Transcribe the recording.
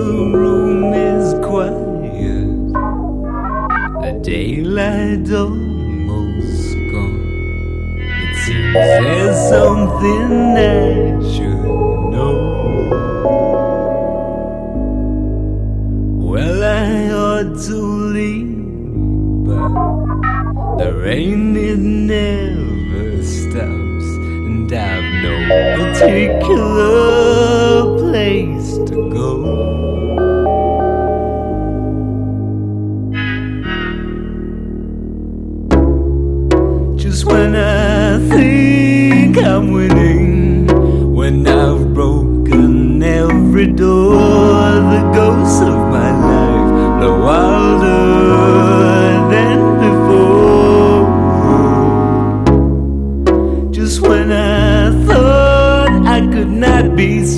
room is quiet, the daylight almost gone. It seems there's something I should know. Well, I ought to leave, but the rain, it never stops, and I've no particular place to go. Just when I think I'm winning, when I've broken every door, the ghosts of my life blow wilder than before. Just when I thought I could not be